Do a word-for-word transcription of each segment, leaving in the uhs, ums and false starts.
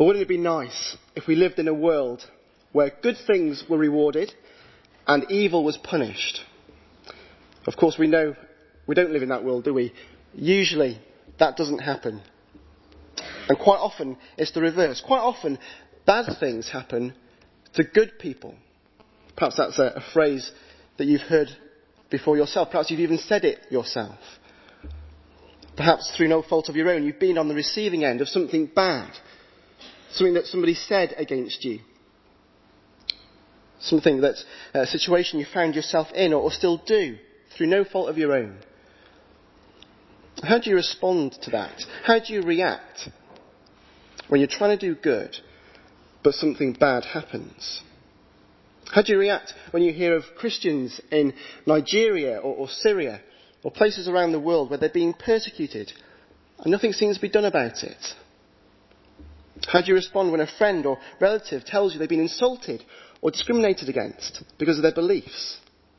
But wouldn't it be nice if we lived in a world where good things were rewarded and evil was punished? Of course, we know we don't live in that world, do we? Usually, that doesn't happen. And quite often, it's the reverse. Quite often, bad things happen to good people. Perhaps that's a, a phrase that you've heard before yourself. Perhaps you've even said it yourself. Perhaps through no fault of your own, you've been on the receiving end of something bad. Something that somebody said against you. Something that, a situation you found yourself in or, or still do through no fault of your own. How do you respond to that? How do you react when you're trying to do good, but something bad happens? How do you react when you hear of Christians in Nigeria or, or Syria or places around the world where they're being persecuted and nothing seems to be done about it? How do you respond when a friend or relative tells you they've been insulted or discriminated against because of their beliefs?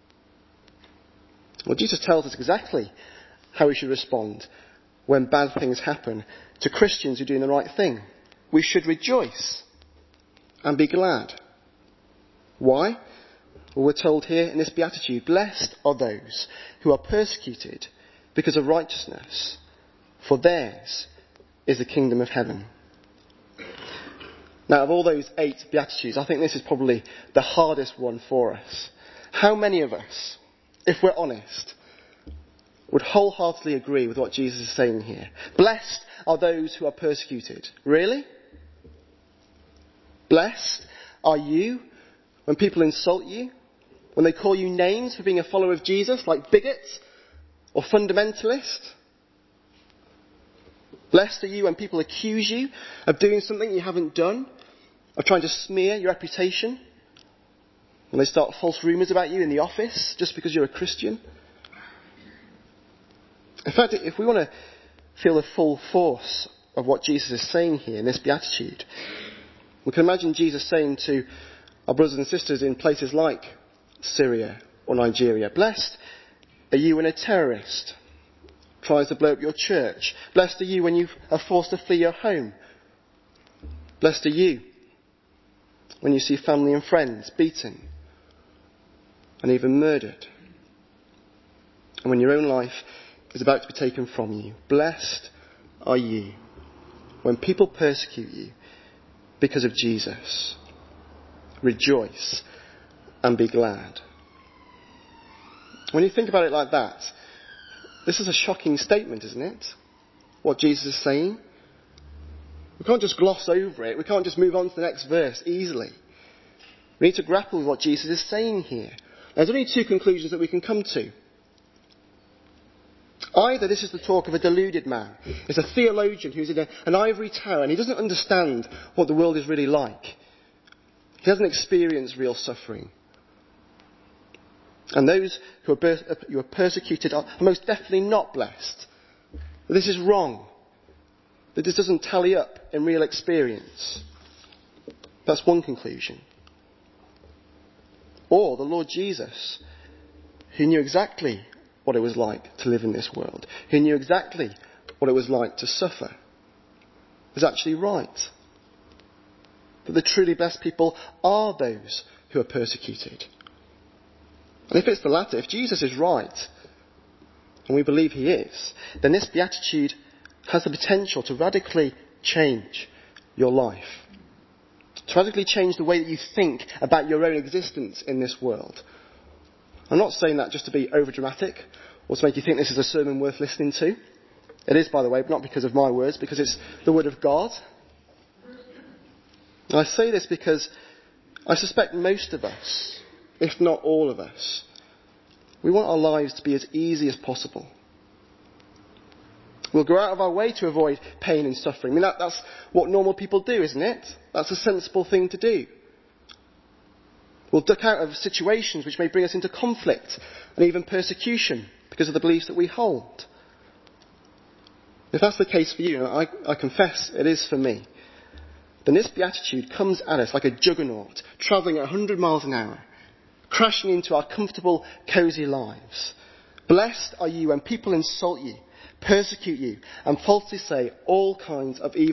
Well, Jesus tells us exactly how we should respond when bad things happen to Christians who are doing the right thing. We should rejoice and be glad. Why? Well, we're told here in this beatitude, blessed are those who are persecuted because of righteousness, for theirs is the kingdom of heaven. Now, of all those eight beatitudes, I think this is probably the hardest one for us. How many of us, if we're honest, would wholeheartedly agree with what Jesus is saying here? Blessed are those who are persecuted. Really? Blessed are you when people insult you? When they call you names for being a follower of Jesus, like bigot or fundamentalist? Blessed are you when people accuse you of doing something you haven't done, of trying to smear your reputation, when they start false rumours about you in the office just because you're a Christian. In fact, if we want to feel the full force of what Jesus is saying here in this beatitude, we can imagine Jesus saying to our brothers and sisters in places like Syria or Nigeria, blessed are you when a terrorist tries to blow up your church. Blessed are you when you are forced to flee your home. Blessed are you when you see family and friends beaten and even murdered. And when your own life is about to be taken from you. Blessed are you when people persecute you because of Jesus. Rejoice and be glad. When you think about it like that, this is a shocking statement, isn't it? What Jesus is saying. We can't just gloss over it. We can't just move on to the next verse easily. We need to grapple with what Jesus is saying here. There's only two conclusions that we can come to. Either this is the talk of a deluded man. It's a theologian who's in a, an ivory tower and he doesn't understand what the world is really like. He hasn't experienced real suffering. And those who are, ber- who are persecuted are most definitely not blessed. But this is wrong. That this doesn't tally up in real experience. That's one conclusion. Or the Lord Jesus, who knew exactly what it was like to live in this world, who knew exactly what it was like to suffer, was actually right. That the truly blessed people are those who are persecuted. And if it's the latter, if Jesus is right, and we believe he is, then this beatitude has the potential to radically change your life. To radically change the way that you think about your own existence in this world. I'm not saying that just to be overdramatic or to make you think this is a sermon worth listening to. It is, by the way, but not because of my words, because it's the word of God. And I say this because I suspect most of us, if not all of us, we want our lives to be as easy as possible. We'll go out of our way to avoid pain and suffering. I mean, that, that's what normal people do, isn't it? That's a sensible thing to do. We'll duck out of situations which may bring us into conflict and even persecution because of the beliefs that we hold. If that's the case for you, and I, I confess it is for me, then this beatitude comes at us like a juggernaut, travelling at one hundred miles an hour, crashing into our comfortable, cosy lives. Blessed are you when people insult you, persecute you, and falsely say all kinds of evil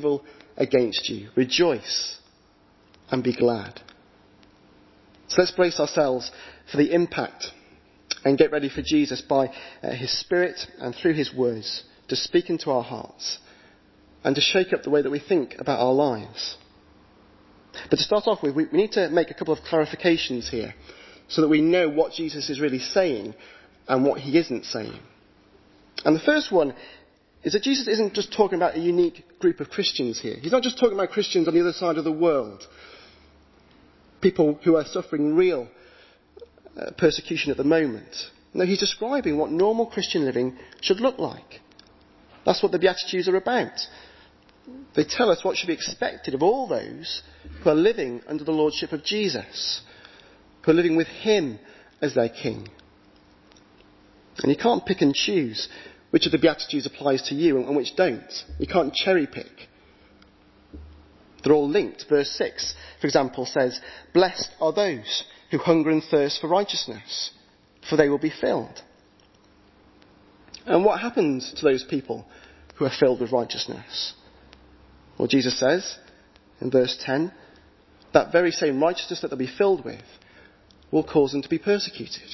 against you. Rejoice and be glad. So let's brace ourselves for the impact and get ready for Jesus by uh, his Spirit and through his words to speak into our hearts and to shake up the way that we think about our lives. But to start off with, we, we need to make a couple of clarifications here so that we know what Jesus is really saying and what he isn't saying. And the first one is that Jesus isn't just talking about a unique group of Christians here. He's not just talking about Christians on the other side of the world, people who are suffering real uh, persecution at the moment. No, he's describing what normal Christian living should look like. That's what the Beatitudes are about. They tell us what should be expected of all those who are living under the lordship of Jesus, who are living with him as their king. And you can't pick and choose which of the Beatitudes applies to you and which don't. You can't cherry pick. They're all linked. Verse six, for example, says, "Blessed are those who hunger and thirst for righteousness, for they will be filled." And what happens to those people who are filled with righteousness? Well, Jesus says in verse ten, that very same righteousness that they'll be filled with will cause them to be persecuted.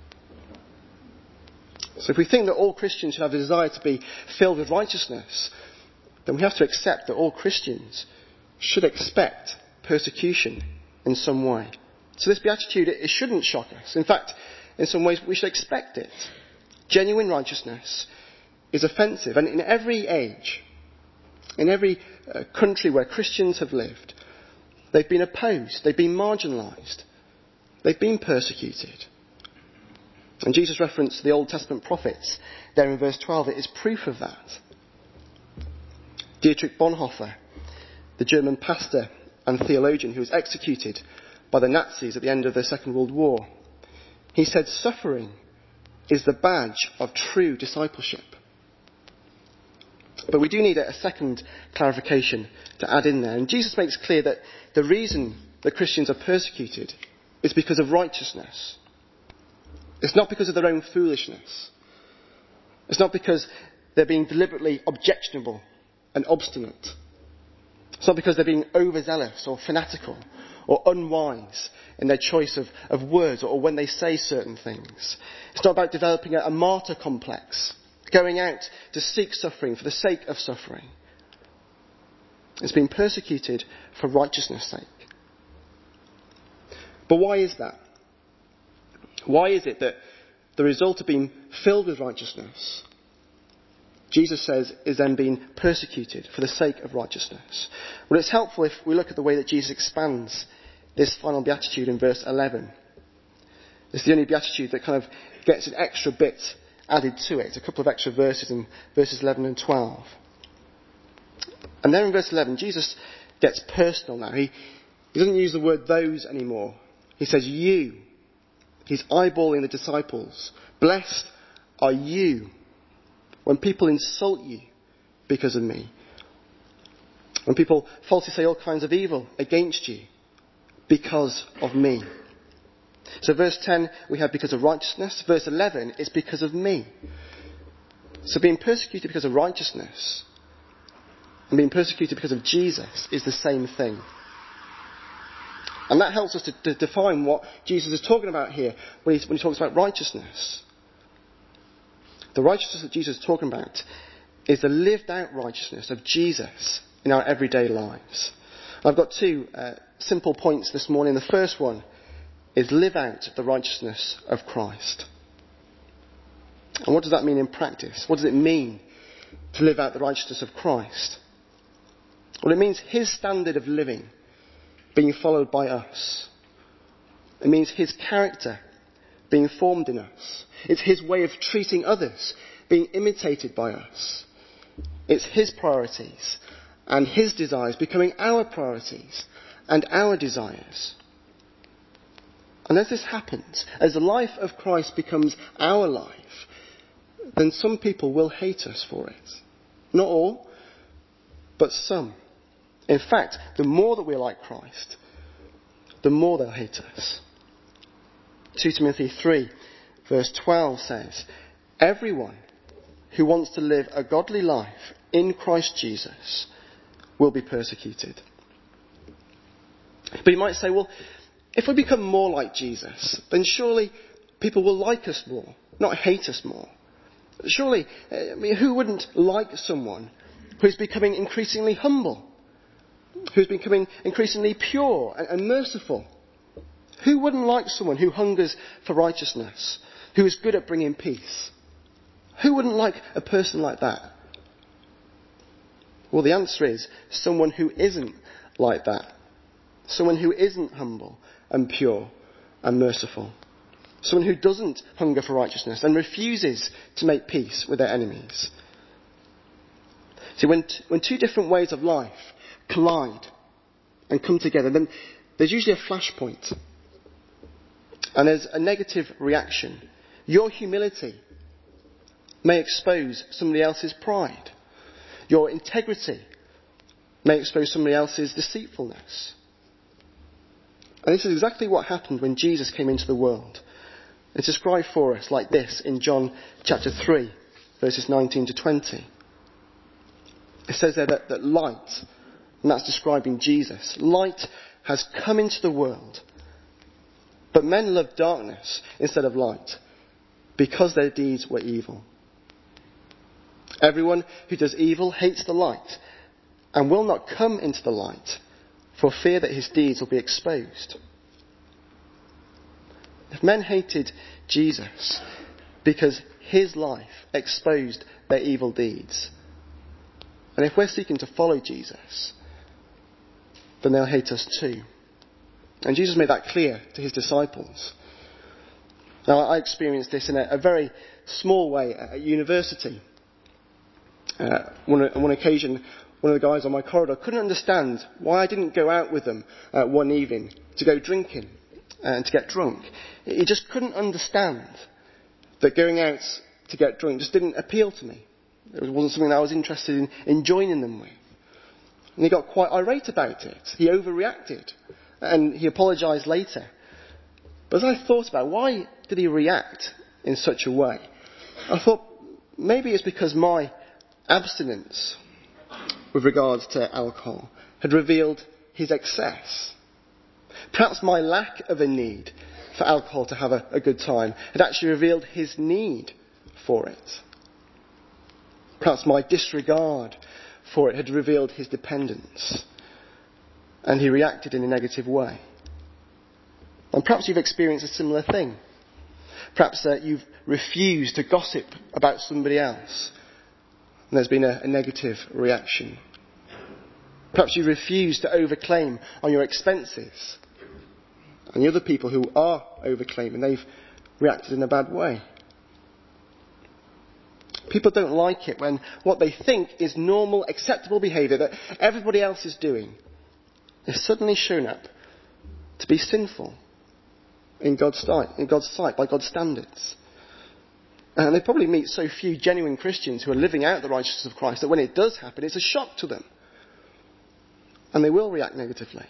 So if we think that all Christians should have a desire to be filled with righteousness, then we have to accept that all Christians should expect persecution in some way. So this beatitude, it shouldn't shock us. In fact, in some ways we should expect it. Genuine righteousness is offensive, and in every age, in every uh, country where Christians have lived, they've been opposed, they've been marginalised, they've been persecuted. And Jesus' reference to the Old Testament prophets there in verse twelve, it is proof of that. Dietrich Bonhoeffer, the German pastor and theologian who was executed by the Nazis at the end of the Second World War, he said, "Suffering is the badge of true discipleship." But we do need a second clarification to add in there. And Jesus makes clear that the reason that Christians are persecuted is because of righteousness. It's not because of their own foolishness. It's not because they're being deliberately objectionable and obstinate. It's not because they're being overzealous or fanatical or unwise in their choice of, of words or when they say certain things. It's not about developing a, a martyr complex, going out to seek suffering for the sake of suffering. It's being persecuted for righteousness' sake. But why is that? Why is it that the result of being filled with righteousness, Jesus says, is then being persecuted for the sake of righteousness? Well, it's helpful if we look at the way that Jesus expands this final beatitude in verse eleven. It's the only beatitude that kind of gets an extra bit added to it, a couple of extra verses in verses eleven and twelve. And then in verse eleven, Jesus gets personal now. He, he doesn't use the word those anymore. He says you. He's eyeballing the disciples. Blessed are you when people insult you because of me. When people falsely say all kinds of evil against you because of me. So verse ten, we have because of righteousness. Verse eleven is because of me. So being persecuted because of righteousness and being persecuted because of Jesus is the same thing. And that helps us to, to define what Jesus is talking about here when he, when he talks about righteousness. The righteousness that Jesus is talking about is the lived out righteousness of Jesus in our everyday lives. I've got two uh, simple points this morning. The first one is live out the righteousness of Christ. And what does that mean in practice? What does it mean to live out the righteousness of Christ? Well, it means his standard of living being followed by us. It means his character being formed in us. It's his way of treating others being imitated by us. It's his priorities and his desires becoming our priorities and our desires. And as this happens, as the life of Christ becomes our life, then some people will hate us for it. Not all, but some. In fact, the more that we're like Christ, the more they'll hate us. Second Timothy three, verse twelve says, "Everyone who wants to live a godly life in Christ Jesus will be persecuted. But you might say, well, if we become more like Jesus, then surely people will like us more, not hate us more. Surely, I mean, who wouldn't like someone who's becoming increasingly humble, who's becoming increasingly pure and, and merciful? Who wouldn't like someone who hungers for righteousness, who is good at bringing peace? Who wouldn't like a person like that? Well, the answer is someone who isn't like that. Someone who isn't humble and pure and merciful. Someone who doesn't hunger for righteousness and refuses to make peace with their enemies. See, when, t- when two different ways of life collide and come together, then there's usually a flashpoint. And there's a negative reaction. Your humility may expose somebody else's pride. Your integrity may expose somebody else's deceitfulness. And this is exactly what happened when Jesus came into the world. It's described for us like this in John chapter three, verses nineteen to twenty. It says there that, that light, and that's describing Jesus, light has come into the world, but men loved darkness instead of light, because their deeds were evil. Everyone who does evil hates the light, and will not come into the light, for fear that his deeds will be exposed. If men hated Jesus because his life exposed their evil deeds, and if we're seeking to follow Jesus, then they'll hate us too. And Jesus made that clear to his disciples. Now, I experienced this in a, a very small way at university. Uh, one, on one occasion, one of the guys on my corridor couldn't understand why I didn't go out with them uh, one evening to go drinking and to get drunk. He just couldn't understand that going out to get drunk just didn't appeal to me. It wasn't something I was interested in, in joining them with. And he got quite irate about it. He overreacted. And he apologised later. But as I thought about it, why did he react in such a way? I thought maybe it's because my abstinence with regards to alcohol had revealed his excess. Perhaps my lack of a need for alcohol to have a, a good time had actually revealed his need for it. Perhaps my disregard for it had revealed his dependence, and he reacted in a negative way. And perhaps you've experienced a similar thing. Perhaps uh, you've refused to gossip about somebody else, and there's been a, a negative reaction. Perhaps you refuse to overclaim on your expenses, and the other people who are overclaiming, they've reacted in a bad way. People don't like it when what they think is normal, acceptable behaviour that everybody else is doing is suddenly shown up to be sinful in God's sight, in God's sight, by God's standards. And they probably meet so few genuine Christians who are living out the righteousness of Christ that when it does happen, it's a shock to them. And they will react negatively.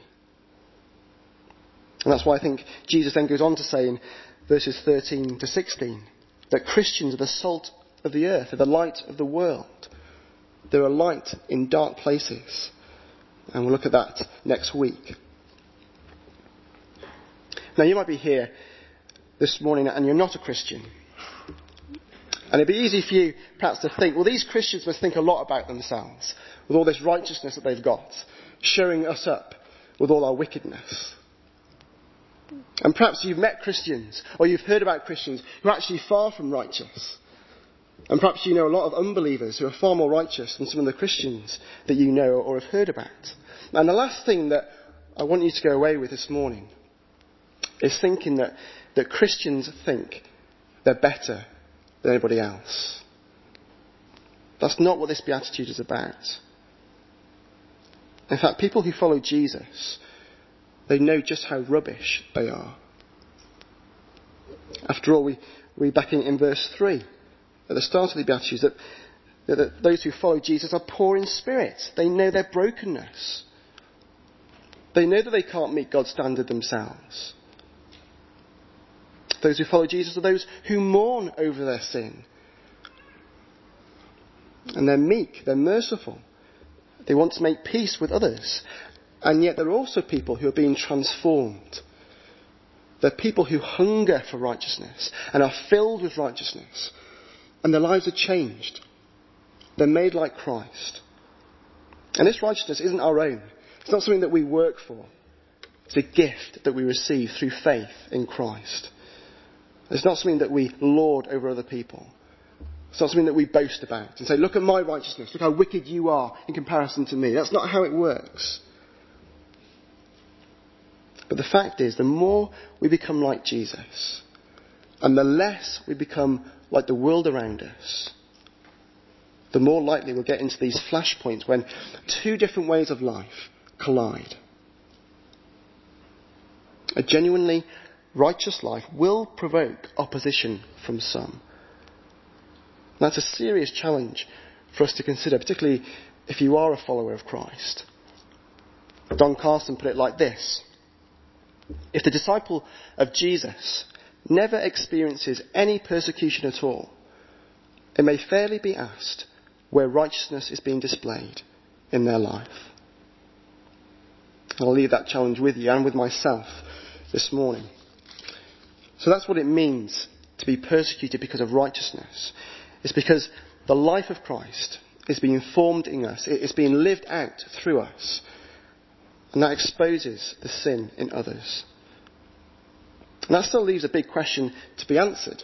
And that's why I think Jesus then goes on to say in verses thirteen to sixteen that Christians are the salt of the earth, are the light of the world. They're a light in dark places. And we'll look at that next week. Now, you might be here this morning and you're not a Christian. And it'd be easy for you perhaps to think, well, these Christians must think a lot about themselves with all this righteousness that they've got, showing us up with all our wickedness. And perhaps you've met Christians, or you've heard about Christians who are actually far from righteous. And perhaps you know a lot of unbelievers who are far more righteous than some of the Christians that you know or have heard about. And the last thing that I want you to go away with this morning is thinking that, that Christians think they're better than anybody else. That's not what this beatitude is about. In fact, people who follow Jesus, they know just how rubbish they are. After all, we read back in, in verse three, at the start of the Beatitudes, that, that, that those who follow Jesus are poor in spirit. They know their brokenness. They know that they can't meet God's standard themselves. Those who follow Jesus are those who mourn over their sin. And they're meek, they're merciful. They want to make peace with others. And yet there are also people who are being transformed. They're people who hunger for righteousness and are filled with righteousness. And their lives are changed. They're made like Christ. And this righteousness isn't our own. It's not something that we work for. It's a gift that we receive through faith in Christ. It's not something that we lord over other people. It's not something that we boast about and say, look at my righteousness, look how wicked you are in comparison to me. That's not how it works. But the fact is, the more we become like Jesus, and the less we become like the world around us, the more likely we'll get into these flashpoints when two different ways of life collide. A genuinely righteous life will provoke opposition from some. That's a serious challenge for us to consider, particularly if you are a follower of Christ. Don Carson put it like this: if the disciple of Jesus never experiences any persecution at all, it may fairly be asked where righteousness is being displayed in their life. I'll leave that challenge with you and with myself this morning. So that's what it means to be persecuted because of righteousness. It's because the life of Christ is being formed in us. It's being lived out through us. And that exposes the sin in others. And that still leaves a big question to be answered.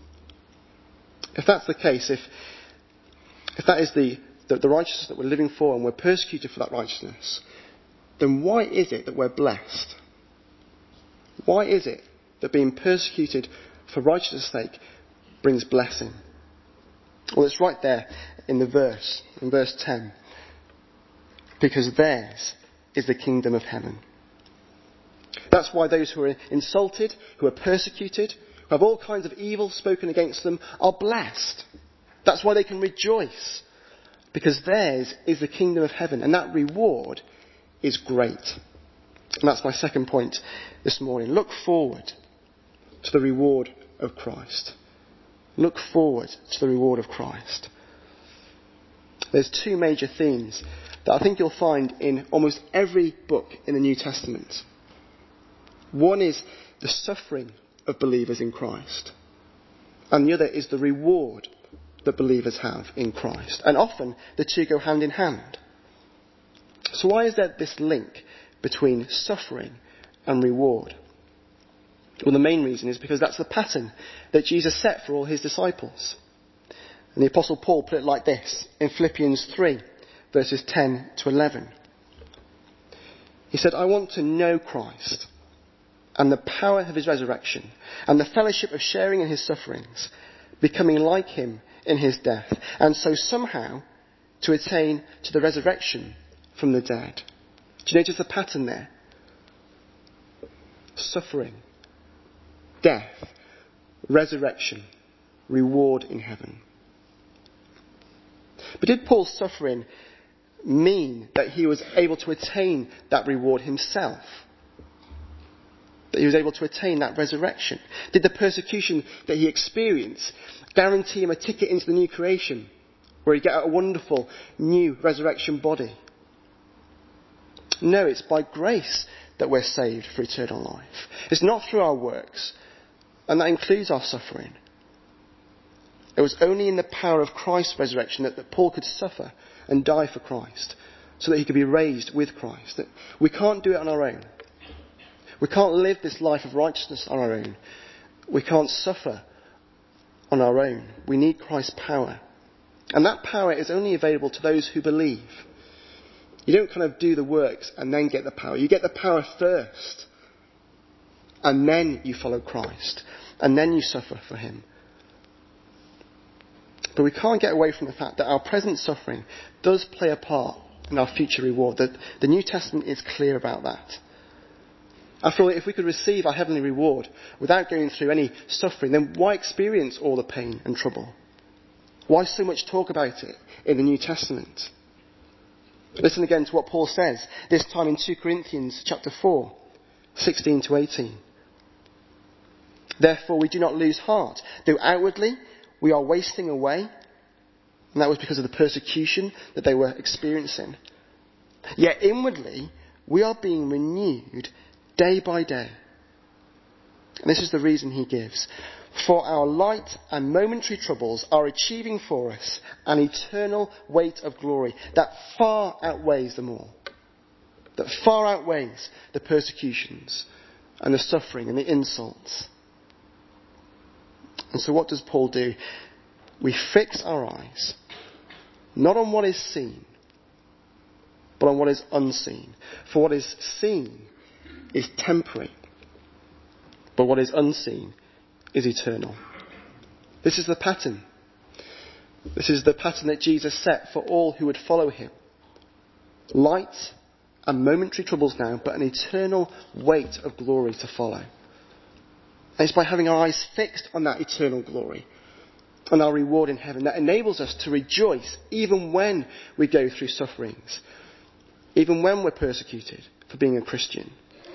If that's the case, if if that is the, the, the righteousness that we're living for and we're persecuted for that righteousness, then why is it that we're blessed? Why is it that being persecuted for righteousness' sake brings blessing? Well, it's right there in the verse, in verse ten. Because theirs is the kingdom of heaven. That's why those who are insulted, who are persecuted, who have all kinds of evil spoken against them, are blessed. That's why they can rejoice. Because theirs is the kingdom of heaven. And that reward is great. And that's my second point this morning. Look forward to the reward of Christ. Look forward to the reward of Christ. There's two major themes that I think you'll find in almost every book in the New Testament. One is the suffering of believers in Christ. And the other is the reward that believers have in Christ. And often the two go hand in hand. So why is there this link between suffering and reward? Well, the main reason is because that's the pattern that Jesus set for all his disciples. And the Apostle Paul put it like this in Philippians three, verses ten to eleven. He said, I want to know Christ and the power of his resurrection and the fellowship of sharing in his sufferings, becoming like him in his death, and so somehow to attain to the resurrection from the dead. Do you notice the pattern there? Suffering, death, resurrection, reward in heaven. But did Paul's suffering mean that he was able to attain that reward himself? That he was able to attain that resurrection? Did the persecution that he experienced guarantee him a ticket into the new creation, where he'd get a wonderful new resurrection body? No, it's by grace that we're saved for eternal life. It's not through our works, and that includes our suffering. It was only in the power of Christ's resurrection that, that Paul could suffer and die for Christ, so that he could be raised with Christ. That we can't do it on our own. We can't live this life of righteousness on our own. We can't suffer on our own. We need Christ's power. And that power is only available to those who believe. You don't kind of do the works and then get the power. You get the power first. And then you follow Christ. And then you suffer for him. But we can't get away from the fact that our present suffering does play a part in our future reward. That the New Testament is clear about that. After all, if we could receive our heavenly reward without going through any suffering, then why experience all the pain and trouble? Why so much talk about it in the New Testament? Listen again to what Paul says, this time in Second Corinthians chapter four, sixteen to eighteen. Therefore we do not lose heart, though outwardly we are wasting away, and that was because of the persecution that they were experiencing. Yet inwardly, we are being renewed day by day. And this is the reason he gives. For our light and momentary troubles are achieving for us an eternal weight of glory that far outweighs them all. That far outweighs the persecutions and the suffering and the insults. And so what does Paul do? We fix our eyes not on what is seen, but on what is unseen. For what is seen is temporary, but what is unseen is eternal. This is the pattern. This is the pattern that Jesus set for all who would follow him. Light and momentary troubles now, but an eternal weight of glory to follow. And it's by having our eyes fixed on that eternal glory and our reward in heaven that enables us to rejoice even when we go through sufferings, even when we're persecuted for being a Christian.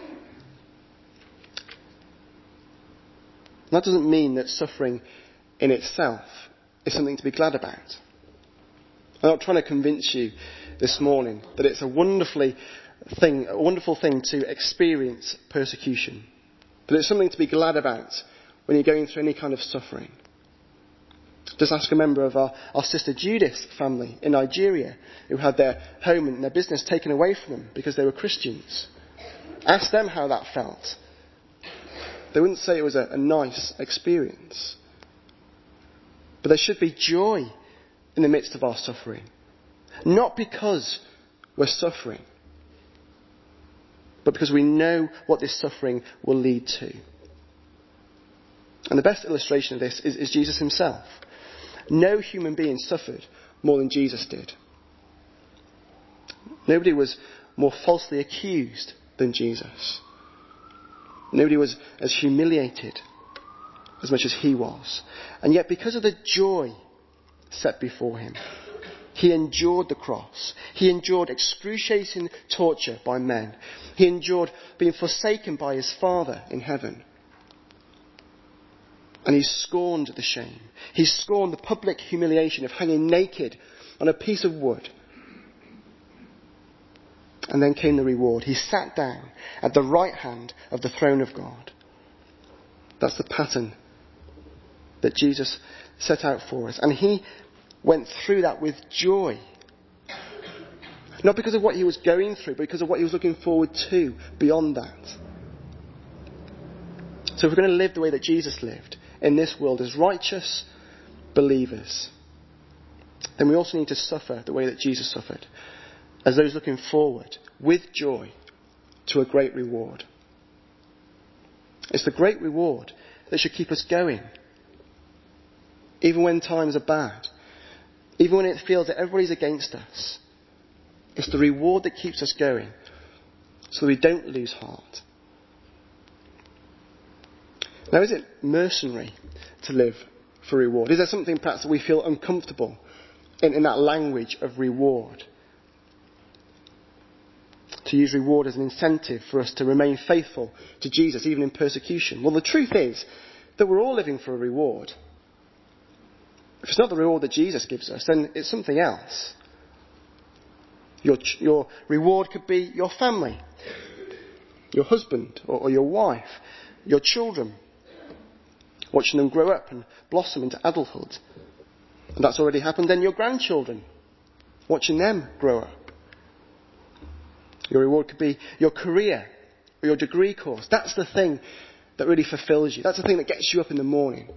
That doesn't mean that suffering in itself is something to be glad about. I'm not trying to convince you this morning that it's a wonderfully thing, a wonderful thing to experience persecution. But it's something to be glad about when you're going through any kind of suffering. Just ask a member of our, our sister Judith's family in Nigeria who had their home and their business taken away from them because they were Christians. Ask them how that felt. They wouldn't say it was a, a nice experience. But there should be joy in the midst of our suffering. Not because we're suffering, but because we know what this suffering will lead to. And the best illustration of this is, is Jesus himself. No human being suffered more than Jesus did. Nobody was more falsely accused than Jesus. Nobody was as humiliated as much as he was. And yet because of the joy set before him, he endured the cross. He endured excruciating torture by men. He endured being forsaken by his Father in heaven. And he scorned the shame. He scorned the public humiliation of hanging naked on a piece of wood. And then came the reward. He sat down at the right hand of the throne of God. That's the pattern that Jesus set out for us. And he went through that with joy. Not because of what he was going through, but because of what he was looking forward to beyond that. So if we're going to live the way that Jesus lived in this world as righteous believers, then we also need to suffer the way that Jesus suffered, as those looking forward with joy to a great reward. It's the great reward that should keep us going, even when times are bad, even when it feels that everybody's against us. It's the reward that keeps us going, so that we don't lose heart. Now, is it mercenary to live for reward? Is there something perhaps that we feel uncomfortable in, in that language of reward? To use reward as an incentive for us to remain faithful to Jesus, even in persecution. Well, the truth is that we're all living for a reward. If it's not the reward that Jesus gives us, then it's something else. Your, your reward could be your family, your husband or, or your wife, your children, watching them grow up and blossom into adulthood. And that's already happened. Then your grandchildren, watching them grow up. Your reward could be your career or your degree course. That's the thing that really fulfills you. That's the thing that gets you up in the morning.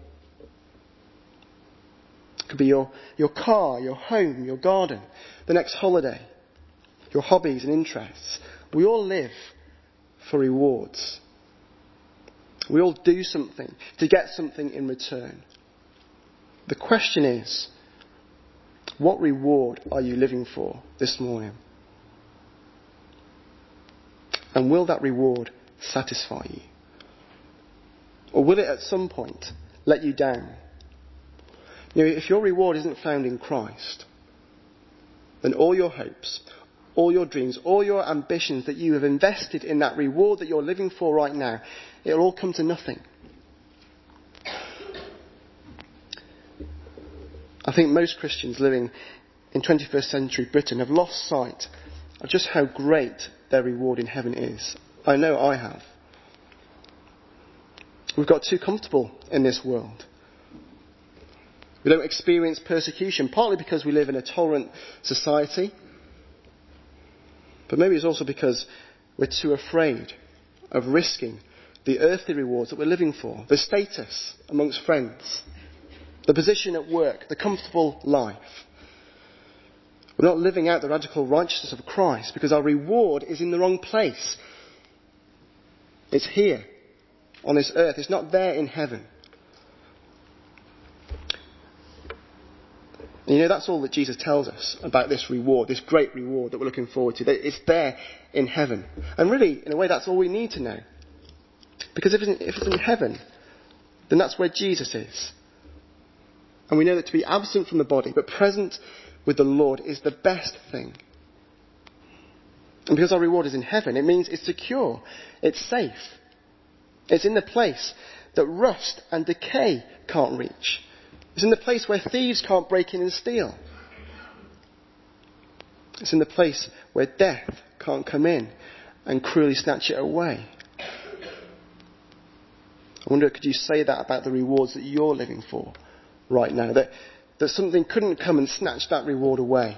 It could be your, your car, your home, your garden, the next holiday, your hobbies and interests. We all live for rewards. We all do something to get something in return. The question is, what reward are you living for this morning? And will that reward satisfy you? Or will it at some point let you down? You know, if your reward isn't found in Christ, then all your hopes, all your dreams, all your ambitions that you have invested in that reward that you're living for right now, it'll all come to nothing. I think most Christians living in twenty-first century Britain have lost sight of just how great their reward in heaven is. I know I have. We've got too comfortable in this world. We don't experience persecution, partly because we live in a tolerant society, but maybe it's also because we're too afraid of risking the earthly rewards that we're living for, the status amongst friends, the position at work, the comfortable life. We're not living out the radical righteousness of Christ because our reward is in the wrong place. It's here, on this earth. It's not there in heaven. And you know, that's all that Jesus tells us about this reward, this great reward that we're looking forward to. That it's there in heaven. And really, in a way, that's all we need to know. Because if it's in, if it's in heaven, then that's where Jesus is. And we know that to be absent from the body, but present with the Lord, is the best thing. And because our reward is in heaven, it means it's secure, it's safe. It's in the place that rust and decay can't reach. It's in the place where thieves can't break in and steal. It's in the place where death can't come in and cruelly snatch it away. I wonder, could you say that about the rewards that you're living for right now? That, that something couldn't come and snatch that reward away.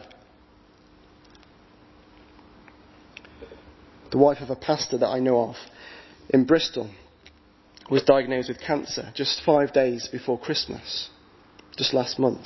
The wife of a pastor that I know of in Bristol was diagnosed with cancer just five days before Christmas. Just last month.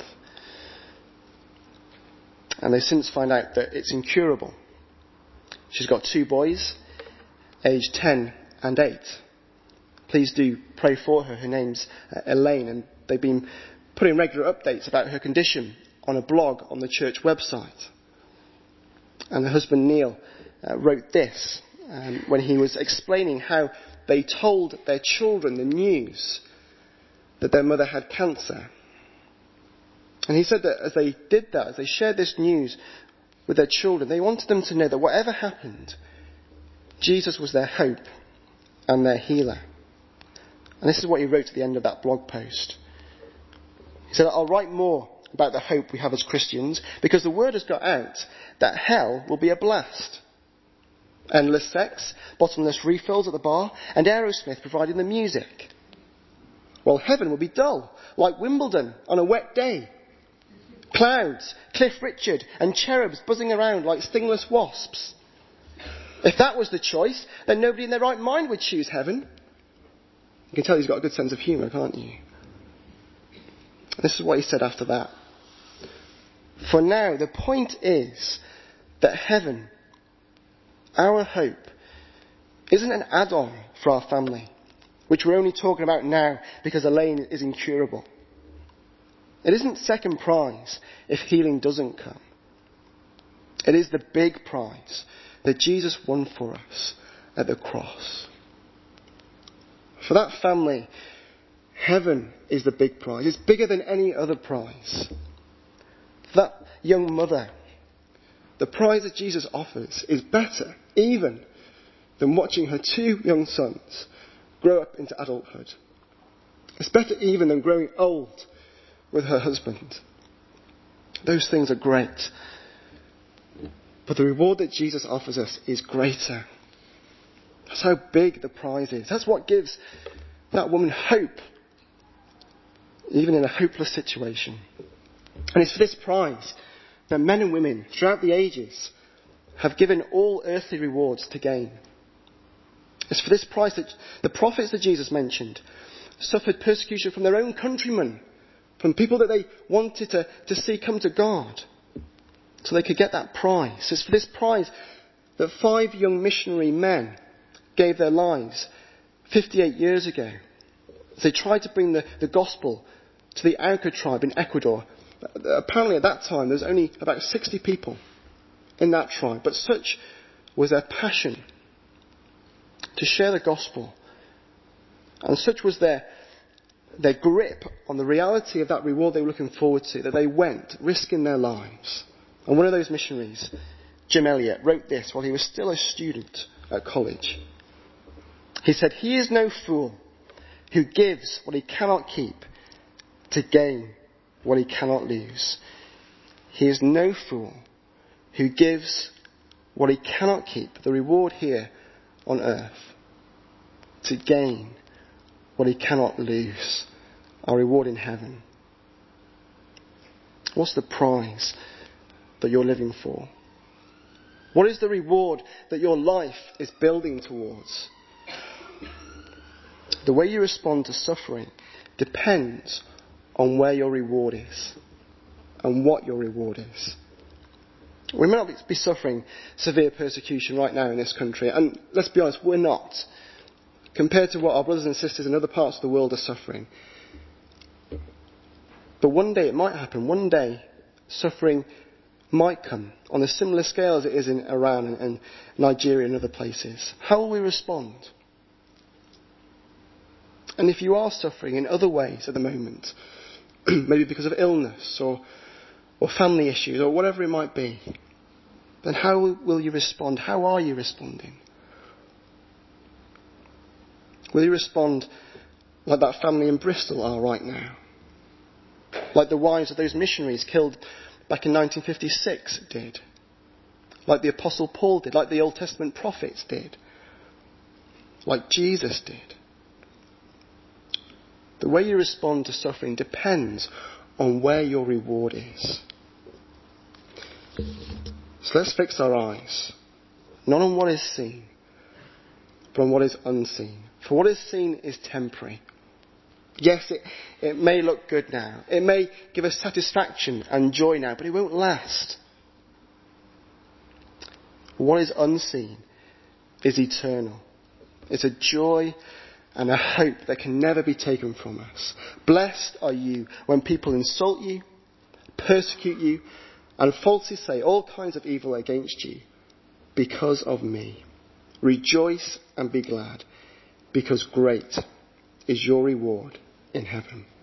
And they since find out that it's incurable. She's got two boys, aged ten and eight. Please do pray for her. Her name's uh, Elaine, and they've been putting regular updates about her condition on a blog on the church website. And her husband Neil uh, wrote this um, when he was explaining how they told their children the news that their mother had cancer. And he said that as they did that, as they shared this news with their children, they wanted them to know that whatever happened, Jesus was their hope and their healer. And this is what he wrote at the end of that blog post. He said, I'll write more about the hope we have as Christians because the word has got out that hell will be a blast. Endless sex, bottomless refills at the bar, and Aerosmith providing the music. Well, heaven will be dull, like Wimbledon on a wet day. Clouds, Cliff Richard, and cherubs buzzing around like stingless wasps. If that was the choice, then nobody in their right mind would choose heaven. You can tell he's got a good sense of humour, can't you? This is what he said after that. For now, the point is that heaven, our hope, isn't an add-on for our family, which we're only talking about now because Elaine is incurable. It isn't second prize if healing doesn't come. It is the big prize that Jesus won for us at the cross. For that family, heaven is the big prize. It's bigger than any other prize. For that young mother, the prize that Jesus offers is better even than watching her two young sons grow up into adulthood. It's better even than growing old with her husband. Those things are great. But the reward that Jesus offers us is greater. That's how big the prize is. That's what gives that woman hope, even in a hopeless situation. And it's for this prize that men and women throughout the ages have given all earthly rewards to gain. It's for this prize that the prophets that Jesus mentioned suffered persecution from their own countrymen, from people that they wanted to, to see come to God, so they could get that prize. It's for this prize that five young missionary men gave their lives fifty-eight years ago. They tried to bring the, the gospel to the Auca tribe in Ecuador. Apparently at that time there was only about sixty people in that tribe, but such was their passion to share the gospel, and such was their their grip on the reality of that reward they were looking forward to, that they went, risking their lives. And one of those missionaries, Jim Elliot, wrote this while he was still a student at college. He said, "He is no fool who gives what he cannot keep to gain what he cannot lose. He is no fool who gives what he cannot keep, the reward here on earth, to gain what he cannot lose, our reward in heaven. What's the prize that you're living for? What is the reward that your life is building towards? The way you respond to suffering depends on where your reward is and what your reward is. We may not be suffering severe persecution right now in this country, and let's be honest, we're not, compared to what our brothers and sisters in other parts of the world are suffering. But one day it might happen. One day suffering might come on a similar scale as it is in Iran and, and Nigeria and other places. How will we respond? And if you are suffering in other ways at the moment, maybe because of illness or, or family issues or whatever it might be, then how will you respond? How are you responding? Will you respond like that family in Bristol are right now? Like the wives of those missionaries killed back in nineteen fifty-six did? Like the Apostle Paul did? Like the Old Testament prophets did? Like Jesus did? The way you respond to suffering depends on where your reward is. So let's fix our eyes, not on what is seen, but on what is unseen. For what is seen is temporary. Yes, it, it may look good now. It may give us satisfaction and joy now, but it won't last. What is unseen is eternal. It's a joy and a hope that can never be taken from us. Blessed are you when people insult you, persecute you, and falsely say all kinds of evil against you because of me. Rejoice and be glad, because great is your reward in heaven.